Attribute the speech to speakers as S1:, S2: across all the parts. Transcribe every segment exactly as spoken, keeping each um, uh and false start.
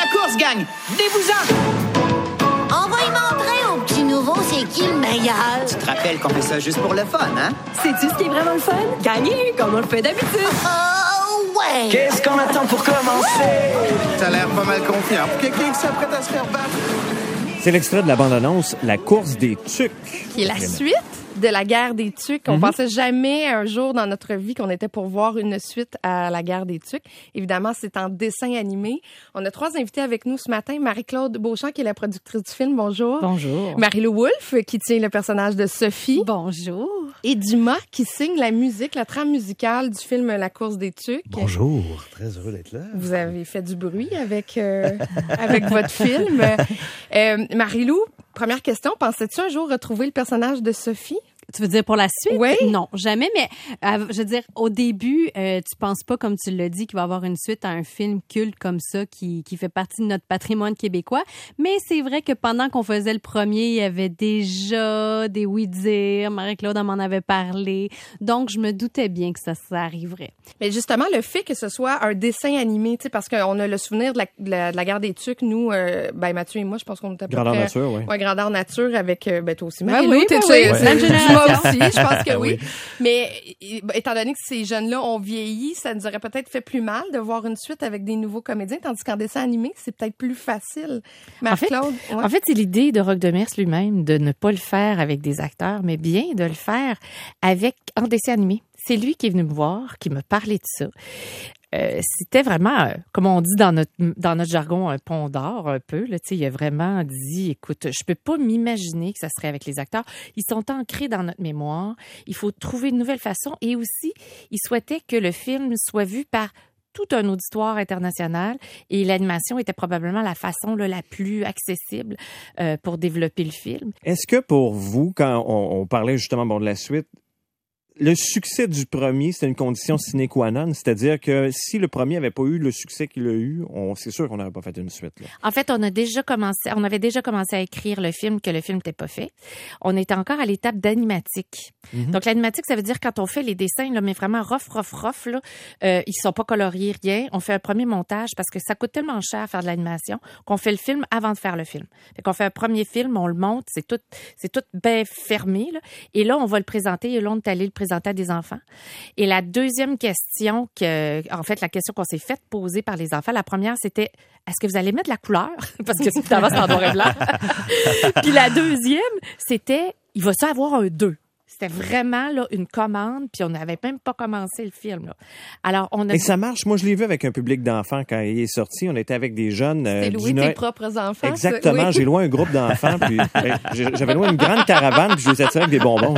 S1: course, gang! Venez-vous-en!
S2: On va y montrer aux petits nouveaux c'est qui le meilleur.
S1: Tu te rappelles qu'on fait ça juste pour le fun, hein?
S3: Sais-tu ce qui est vraiment le fun? Gagner, comme on le fait d'habitude.
S2: Oh, ouais!
S4: Qu'est-ce qu'on attend pour commencer?
S5: T'as l'air pas mal confiant pour quelqu'un qui s'apprête à se faire battre.
S6: C'est l'extrait de la bande-annonce « La course des tucs ».
S7: Qui est la suite de la guerre des tucs. On mm-hmm. pensait jamais un jour dans notre vie qu'on était pour voir une suite à la guerre des tucs. Évidemment, c'est en dessin animé. On a trois invités avec nous ce matin. Marie-Claude Beauchamp, qui est la productrice du film. Bonjour.
S8: Bonjour.
S7: Marie-Lou Wolfe, qui tient le personnage de Sophie.
S8: Bonjour.
S7: Et Dumas, qui signe la musique, la trame musicale du film La course des tucs.
S9: Bonjour. Très heureux d'être là.
S7: Vous avez fait du bruit avec, euh, avec votre film. Euh, Marie-Lou, première question. Pensais-tu un jour retrouver le personnage de Sophie?
S8: Tu veux dire pour la suite?
S7: Oui.
S8: Non, jamais, mais euh, je veux dire, au début, euh, tu penses pas, comme tu l'as dit, qu'il va y avoir une suite à un film culte comme ça qui, qui fait partie de notre patrimoine québécois. Mais c'est vrai que pendant qu'on faisait le premier, il y avait déjà des oui-dire. Marie-Claude m'en avait parlé. Donc, je me doutais bien que ça, ça arriverait.
S7: Mais justement, le fait que ce soit un dessin animé, tu sais, parce qu'on a le souvenir de la, de la, de la guerre des tucs, nous, euh, ben Mathieu et moi, je pense qu'on était à peu
S6: Grandeur
S7: près...
S6: nature, oui.
S7: Ouais, grandeur nature avec, euh, ben toi aussi,
S8: Ben
S7: Marie-Lou,
S8: oui,
S7: t'es
S8: ben oui.
S7: même génération. Moi aussi, je pense que
S6: oui.
S7: oui. Mais étant donné que ces jeunes-là ont vieilli, ça nous aurait peut-être fait plus mal de voir une suite avec des nouveaux comédiens, tandis qu'en dessin animé, c'est peut-être plus facile. Marie-Claude?
S10: En fait,
S7: ouais.
S10: en fait, c'est l'idée de Roch Demers lui-même de ne pas le faire avec des acteurs, mais bien de le faire avec en dessin animé. C'est lui qui est venu me voir, qui me parlait de ça. Euh, c'était vraiment, euh, comme on dit dans notre dans notre jargon, un pont d'or un peu. Là, il a vraiment dit, écoute, je peux pas m'imaginer que ça serait avec les acteurs. Ils sont ancrés dans notre mémoire. Il faut trouver une nouvelle façon. Et aussi, il souhaitait que le film soit vu par tout un auditoire international et l'animation était probablement la façon là, la plus accessible euh, pour développer le film.
S6: Est-ce que pour vous, quand on, on parlait justement bon, de la suite, le succès du premier, c'était une condition sine qua non, c'est-à-dire que si le premier avait pas eu le succès qu'il a eu, on, c'est sûr qu'on n'aurait pas fait une suite. Là.
S10: En fait, on a déjà commencé, on avait déjà commencé à écrire le film, que le film n'était pas fait. On était encore à l'étape d'animatique. Mm-hmm. Donc, l'animatique, ça veut dire quand on fait les dessins, là, mais vraiment rough, rough, rough, là, euh, ils sont pas coloriés, rien. On fait un premier montage parce que ça coûte tellement cher faire de l'animation qu'on fait le film avant de faire le film. Fait qu'on fait un premier film, on le monte, c'est tout, c'est tout bien fermé, là. Et là, on va le présenter, et là, on est allé le présenter à des enfants. Et la deuxième question, que, en fait, la question qu'on s'est faite poser par les enfants, la première, c'était est-ce que vous allez mettre de la couleur? Parce que évidemment, c'est en noir et blanc. Puis la deuxième, c'était il va-tu avoir un deux? C'était vraiment là, une commande, puis on n'avait même pas commencé le film. Là. Alors, on a...
S6: Et ça marche. Moi, je l'ai vu avec un public d'enfants quand il est sorti. On était avec des jeunes. Euh,
S7: C'était loué tes propres enfants.
S6: Exactement.
S7: Oui.
S6: J'ai loué un groupe d'enfants, puis ben, j'avais loué une grande caravane, puis je les attirais avec des bonbons.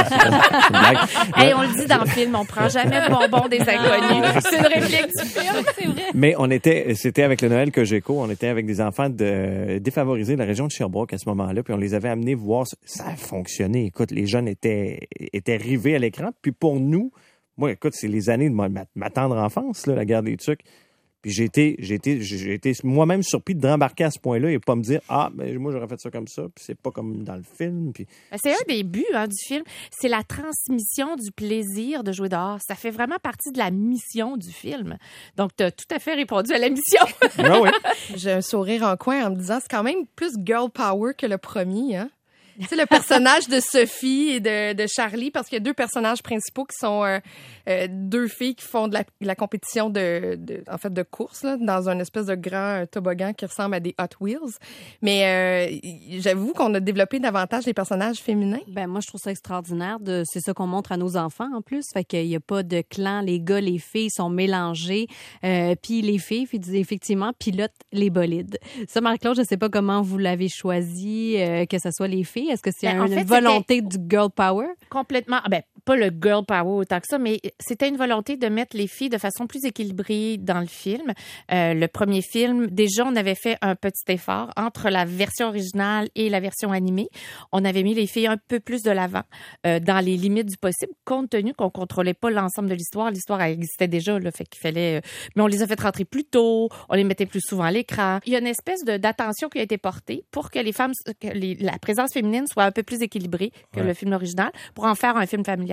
S10: Hey, on le dit dans le film, on prend jamais de bonbons des inconnus. C'est une réplique du film, c'est vrai.
S6: Mais on était, c'était avec le Noël Cogeco, on était avec des enfants de, défavorisés de la région de Sherbrooke à ce moment-là, puis on les avait amenés voir. Ça a fonctionné. Écoute, les jeunes étaient étaient rivés à l'écran. Puis pour nous, moi, écoute, c'est les années de ma, ma, ma tendre enfance, là, la guerre des tucs. Puis j'ai été, j'ai été, j'ai été moi-même surpris de rembarquer à ce point-là et pas me dire ah, ben moi j'aurais fait ça comme ça, puis c'est pas comme dans le film. Puis
S10: ben, c'est un des buts hein, du film, c'est la transmission du plaisir de jouer dehors. Ça fait vraiment partie de la mission du film. Donc tu as tout à fait répondu à la mission.
S6: Ah oui.
S7: J'ai un sourire en coin en me disant c'est quand même plus girl power que le premier, hein. Tu sais, le personnage de Sophie et de, de Charlie, parce qu'il y a deux personnages principaux qui sont euh, euh, deux filles qui font de la, de la compétition de, de, en fait, de course, là, dans un espèce de grand toboggan qui ressemble à des Hot Wheels. Mais euh, j'avoue qu'on a développé davantage les personnages féminins.
S8: Ben moi, je trouve ça extraordinaire. De, c'est ça qu'on montre à nos enfants, en plus. Fait qu'il n'y a pas de clan. Les gars, les filles sont mélangés. Euh, puis les filles, effectivement, pilotent les bolides. Ça, Marie-Claude, je ne sais pas comment vous l'avez choisi, euh, que ce soit les filles. Est-ce que c'est ben, une en fait, volonté du girl power?
S10: Complètement. Ben, pas le girl power autant que ça, mais c'était une volonté de mettre les filles de façon plus équilibrée dans le film. Euh, le premier film, déjà, on avait fait un petit effort entre la version originale et la version animée. On avait mis les filles un peu plus de l'avant, euh, dans les limites du possible, compte tenu qu'on contrôlait pas l'ensemble de l'histoire. L'histoire elle existait déjà, là, fait qu'il fallait... Euh, mais on les a fait rentrer plus tôt, on les mettait plus souvent à l'écran. Il y a une espèce de, d'attention qui a été portée pour que les femmes, que les, la présence féminine soit un peu plus équilibrée que ouais. le film original, pour en faire un film familial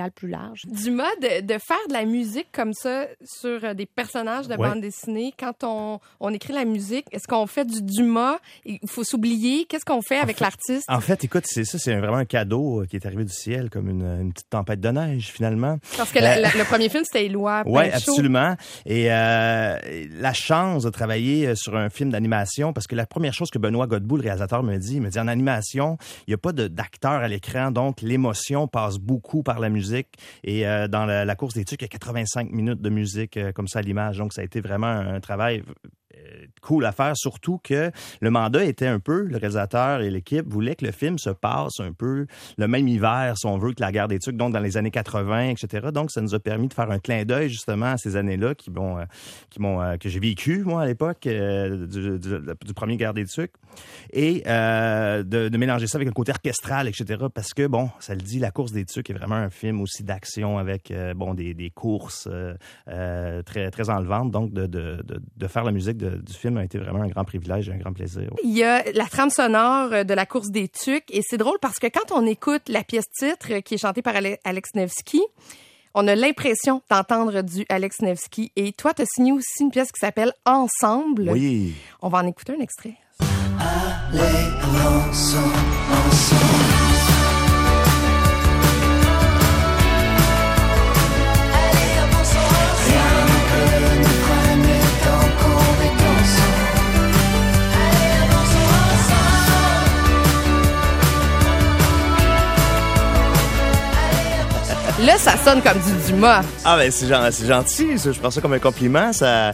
S10: Montréal plus large.
S7: Dumas, de, de faire de la musique comme ça sur euh, des personnages de
S11: Ouais.
S7: bande dessinée, quand on, on écrit la musique, est-ce qu'on fait du Dumas? Il faut s'oublier. Qu'est-ce qu'on fait avec
S11: fait-
S7: l'artiste?
S11: En fait, écoute, c'est ça, c'est vraiment un cadeau euh, qui est arrivé du ciel, comme une, une petite tempête de neige, finalement.
S7: Parce que la-
S11: Euh,
S7: la- le premier film, c'était Éloi
S11: Oui,
S7: Pinchot.
S11: absolument. Et euh, la chance de travailler sur un film d'animation, parce que la première chose que Benoît Godbout, le réalisateur, me dit, il me dit, en animation, il n'y a pas de, d'acteur à l'écran, donc l'émotion passe beaucoup par la musique. Et euh, dans la, la course des trucs, il y a quatre-vingt-cinq minutes de musique euh, comme ça à l'image. Donc, ça a été vraiment un travail euh, cool à faire, surtout que le mandat était un peu, le réalisateur et l'équipe voulaient que le film se passe un peu le même hiver, si on veut, que la guerre des Tucs, donc dans les années quatre-vingts, et cetera. Donc, ça nous a permis de faire un clin d'œil, justement, à ces années-là qui m'ont, euh, qui m'ont, euh, que j'ai vécu, moi, à l'époque, euh, du, du, du premier guerre des Tucs, et euh, de, de mélanger ça avec un côté orchestral, et cetera. Parce que, bon, ça le dit, La course des Tucs est vraiment un film aussi d'action avec, euh, bon, des, des courses euh, euh, très, très enlevantes. Donc, de, de, de, de faire la musique de, du film a été vraiment un grand privilège et un grand plaisir.
S7: Il y a la trame sonore de la course des Tucs et c'est drôle parce que quand on écoute la pièce titre qui est chantée par Ale- Alex Nevsky, on a l'impression d'entendre du Alex Nevsky. Et toi, tu as signé aussi une pièce qui s'appelle Ensemble.
S11: Oui.
S7: On va en écouter un extrait.
S4: Allez, ensemble, ensemble.
S7: Là, ça sonne comme du Dumas.
S11: Ah ben c'est, gen- c'est gentil, ça. Je prends ça comme un compliment. Ça,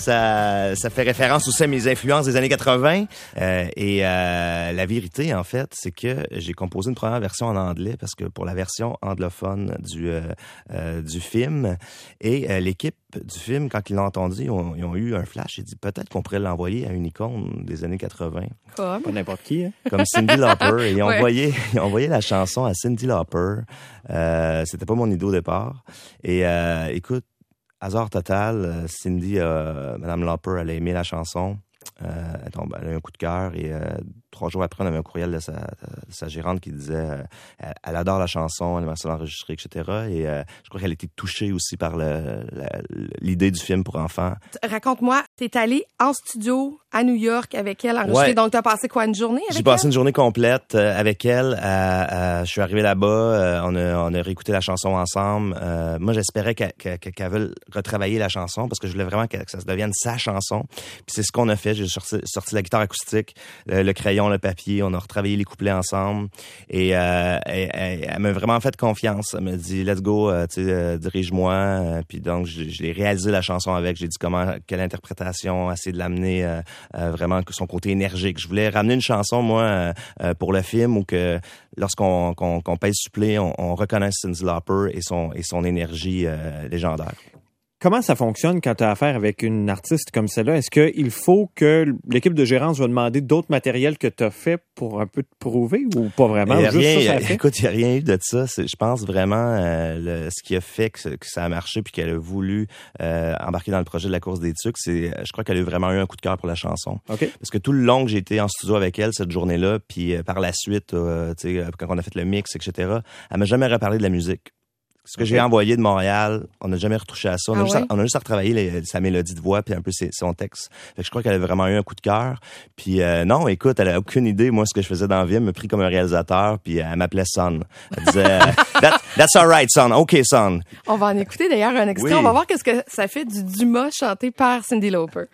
S11: ça, ça fait référence aussi à mes influences des années quatre-vingts. Euh, et euh, la vérité, en fait, c'est que j'ai composé une première version en anglais parce que pour la version anglophone du euh, euh, du film, et euh, l'équipe du film, quand ils l'ont entendu, ils ont, ils ont eu un flash. Ils dit peut-être qu'on pourrait l'envoyer à une icône des années quatre-vingts.
S7: Comme?
S6: Pas n'importe qui, hein?
S11: Comme Cyndi Lauper. Et ils ont
S7: Ouais.
S11: envoyé, ils ont envoyé la chanson à Cyndi Lauper. Euh, c'était pas mon idée au départ. Et euh, écoute, hasard total, euh, Cyndi, euh, Madame Lauper, elle a aimé la chanson. Euh, elle, tombe, elle a eu un coup de cœur et euh, trois jours après, on avait un courriel de sa, de sa gérante qui disait euh, elle, elle adore la chanson, elle aimerait ça l'enregistrer, et cetera. Et euh, je crois qu'elle était touchée aussi par le, la, l'idée du film pour enfants.
S7: Raconte-moi, t'es allé en studio à New York avec elle enregistrer.
S11: Ouais.
S7: Donc, t'as passé quoi, une journée avec
S11: J'ai passé
S7: elle?
S11: une journée complète euh, avec elle. Euh, euh, je suis arrivé là-bas, euh, on, a, on a réécouté la chanson ensemble. Euh, moi, j'espérais qu'elle, qu'elle, qu'elle veuille retravailler la chanson parce que je voulais vraiment que, que ça se devienne sa chanson. Puis c'est ce qu'on a fait. J'ai sorti, sorti la guitare acoustique, le, le crayon, le papier. On a retravaillé les couplets ensemble. Et euh, elle, elle, elle m'a vraiment fait confiance. Elle m'a dit, let's go, euh, tu sais, euh, dirige-moi. Euh, puis donc, je, je l'ai réalisé la chanson avec. J'ai dit comment, quelle interprétation, essayer de l'amener euh, euh, vraiment son côté énergique. Je voulais ramener une chanson, moi, euh, euh, pour le film où que lorsqu'on qu'on, qu'on pèse supplé, on, on reconnaît Cyndi Lauper et son, et son énergie euh, légendaire.
S6: Comment ça fonctionne quand tu as affaire avec une artiste comme celle-là? Est-ce qu'il faut que l'équipe de gérance va demander d'autres matériels que tu as fait pour un peu te prouver ou pas vraiment?
S11: Il y a
S6: Juste
S11: rien,
S6: ça, ça a fait?
S11: écoute, il n'y a rien eu de ça. C'est, je pense vraiment euh, le, ce qui a fait que, que ça a marché puis qu'elle a voulu euh, embarquer dans le projet de la course des Tucs, c'est, je crois qu'elle a eu vraiment eu un coup de cœur pour la chanson.
S6: Okay.
S11: Parce que tout le long que j'ai été en studio avec elle cette journée-là, puis euh, par la suite, euh, tu sais, quand on a fait le mix, et cetera, elle m'a jamais reparlé de la musique. Ce que
S6: Okay.
S11: j'ai envoyé de Montréal, on n'a jamais retouché à ça. On,
S7: Ah
S11: a, juste
S7: ouais?
S11: à, on a juste à retravailler les, sa mélodie de voix puis un peu ses, son texte. Fait que je crois qu'elle a vraiment eu un coup de cœur. Puis euh, non, écoute, elle a aucune idée, moi, ce que je faisais dans la vie. Elle m'a pris comme un réalisateur, puis elle m'appelait Son. Elle disait That, That's all right, Son. OK, Son.
S7: On va en écouter d'ailleurs un extrait.
S11: Oui.
S7: On va voir qu'est-ce que ça fait du Dumas chanté par Cyndi Lauper.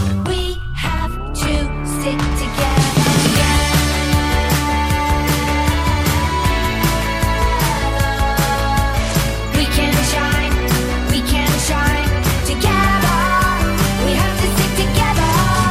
S2: We have to stick together. We can shine, we can shine together. We have to stick together.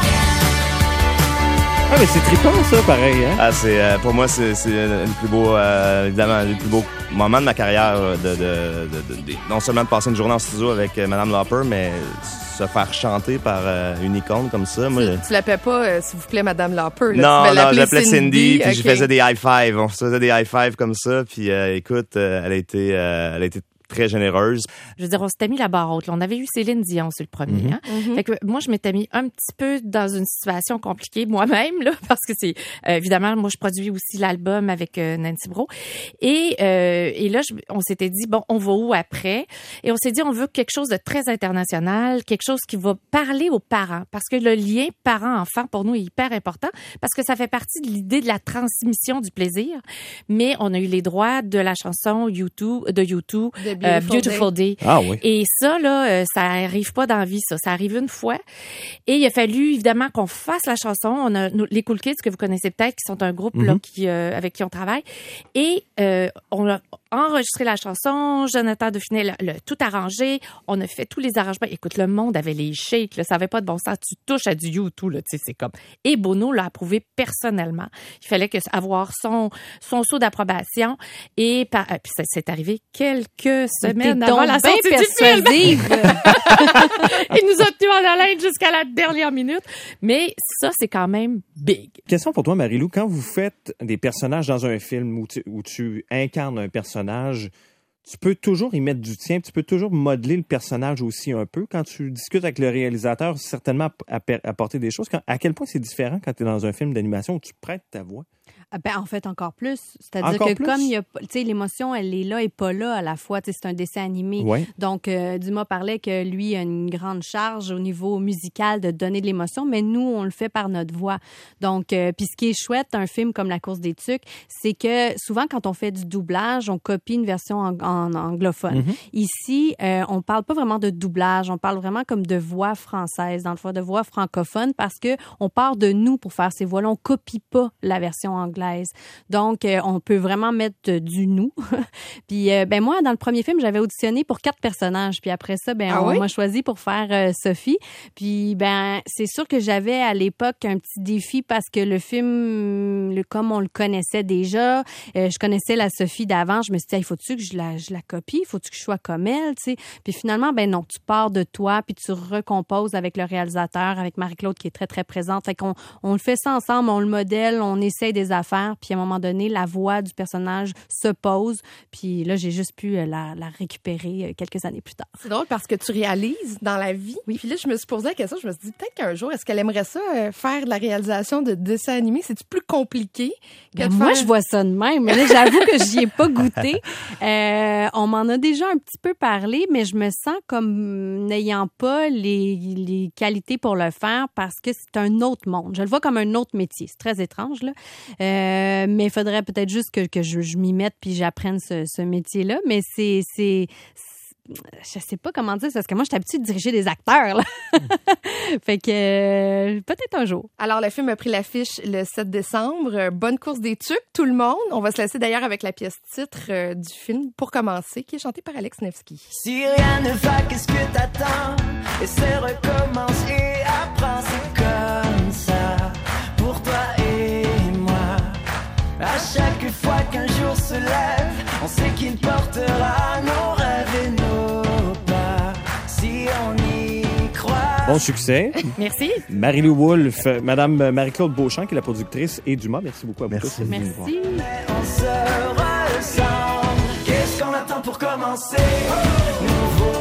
S6: Ah, mais c'est trippant, ça, pareil, hein?
S11: Ah, c'est euh, pour moi, c'est, c'est le plus beau, euh, évidemment, le plus beau moment de ma carrière, de, de, de, de, de non seulement de passer une journée en studio avec euh, Madame Lauper, mais se faire chanter par euh, une icône comme ça. Moi, je-
S7: Tu l'appelles pas, euh, s'il vous plaît, Madame Lauper. Là.
S11: non,
S7: tu vas
S11: non,
S7: l'appeler
S11: j'appelais Cindy, puis
S7: ok.
S11: je faisais des high five. On se faisait des high five comme ça, puis euh, écoute, euh, elle a été, euh, elle a été très généreuse.
S10: Je veux dire, on s'était mis la barre haute. Là. On avait eu Céline Dion sur le premier.
S11: Mm-hmm.
S10: Hein? Mm-hmm. Fait que moi, je m'étais mis un petit peu dans une situation compliquée moi-même, là, parce que c'est euh, évidemment, moi, je produis aussi l'album avec euh, Nancy Brault. Et, euh, et là, je, on s'était dit, bon, on va où après? Et on s'est dit, on veut quelque chose de très international, quelque chose qui va parler aux parents, parce que le lien parent-enfant, pour nous, est hyper important, parce que ça fait partie de l'idée de la transmission du plaisir. Mais on a eu les droits de la chanson U deux, de U deux,
S7: The Beautiful,
S10: euh, Beautiful Day.
S6: Ah oui.
S10: Et ça, là, euh, ça arrive pas dans la vie, ça. Ça arrive une fois. Et il a fallu, évidemment, qu'on fasse la chanson. On a nous, les Cool Kids, que vous connaissez peut-être, qui sont un groupe mm-hmm. là, qui, euh, avec qui on travaille. Et euh, on a enregistré la chanson. Jonathan Dauphiné l'a, l'a tout arrangé. On a fait tous les arrangements. Écoute, le monde avait les shakes. Là, ça avait pas de bon sens. Tu touches à du U deux, là, tu sais, c'est comme... Et Bono l'a approuvé personnellement. Il fallait que avoir son, son saut d'approbation. Et par, puis ça, c'est arrivé quelques semaines
S8: T'es
S10: avant la sortie du film. Il nous a tenus en haleine jusqu'à la dernière minute. Mais ça, c'est quand même big.
S6: Question pour toi, Marie-Lou. Quand vous faites des personnages dans un film où tu, où tu incarnes un personnage, tu peux toujours y mettre du tien, tu peux toujours modeler le personnage aussi un peu. Quand tu discutes avec le réalisateur, certainement apporter des choses. Quand, à quel point c'est différent quand tu es dans un film d'animation où tu prêtes ta voix?
S8: Ben, en fait, encore plus. C'est-à-dire
S6: encore
S8: que
S6: plus?
S8: comme il y a, tu sais, l'émotion, elle est là et pas là à la fois. Tu sais, c'est un dessin animé.
S6: Ouais.
S8: Donc, euh, Dumas parlait que lui a une grande charge au niveau musical de donner de l'émotion, mais nous, on le fait par notre voix. Donc, euh, puis ce qui est chouette, un film comme La course des tucs, c'est que souvent, quand on fait du doublage, on copie une version en, en anglophone. Mm-hmm. Ici, euh, on parle pas vraiment de doublage, on parle vraiment comme de voix française, dans le fond, de voix francophone, parce que on part de nous pour faire ces voix-là. On copie pas la version anglaise. Donc, euh, on peut vraiment mettre euh, du nous. Puis, euh, ben moi, dans le premier film, j'avais auditionné pour quatre personnages. Puis après ça, ben
S7: ah
S8: on
S7: oui?
S8: m'a choisi pour faire euh, Sophie. Puis, ben c'est sûr que j'avais à l'époque un petit défi parce que le film, le, comme on le connaissait déjà, euh, je connaissais la Sophie d'avant. Je me suis dit, il faut-tu que je la, je la copie? Faut-tu que je sois comme elle? Tu sais. Puis finalement, ben non, tu pars de toi, puis tu recomposes avec le réalisateur, avec Marie-Claude qui est très, très présente. Fait qu'on on le fait ça ensemble, on le modèle, on essaye des affaires. Puis à un moment donné, la voix du personnage se pose. Puis là, j'ai juste pu la, la récupérer quelques années plus tard.
S7: C'est drôle parce que tu réalises dans la vie. Oui. Puis là, je me suis posé la question, je me suis dit peut-être qu'un jour, est-ce qu'elle aimerait ça euh, faire de la réalisation de dessins animés? C'est-tu plus compliqué que
S8: ben
S7: de
S8: moi,
S7: faire...
S8: je vois ça de même. Mais là, j'avoue que j'y ai pas goûté. Euh, on m'en a déjà un petit peu parlé, mais je me sens comme n'ayant pas les, les qualités pour le faire parce que c'est un autre monde. Je le vois comme un autre métier. C'est très étrange, là. Euh, Euh, mais il faudrait peut-être juste que, que je, je m'y mette puis j'apprenne ce, ce métier-là. Mais c'est, c'est, c'est... Je sais pas comment dire, parce que moi, je suis habituée de diriger des acteurs, là. Fait que euh, peut-être un jour.
S7: Alors, le film a pris l'affiche le sept décembre. Euh, bonne course des tucs, tout le monde. On va se laisser d'ailleurs avec la pièce titre euh, du film, Pour commencer, qui est chantée par Alex Nevsky.
S4: Si rien ne va, qu'est-ce que t'attends? Essaie, recommence et apprends, c'est comme ça. Pour toi et à chaque fois qu'un jour se lève, on sait qu'il portera nos rêves et nos pas, si on y croit.
S6: Bon succès.
S10: Merci.
S6: Marie-Lou Wolfe, Madame Marie-Claude Beauchamp, qui est la productrice, et Dumas. Merci beaucoup à vous tous.
S8: Merci.
S4: Mais on se ressemble. Qu'est-ce qu'on attend pour commencer? Nouveau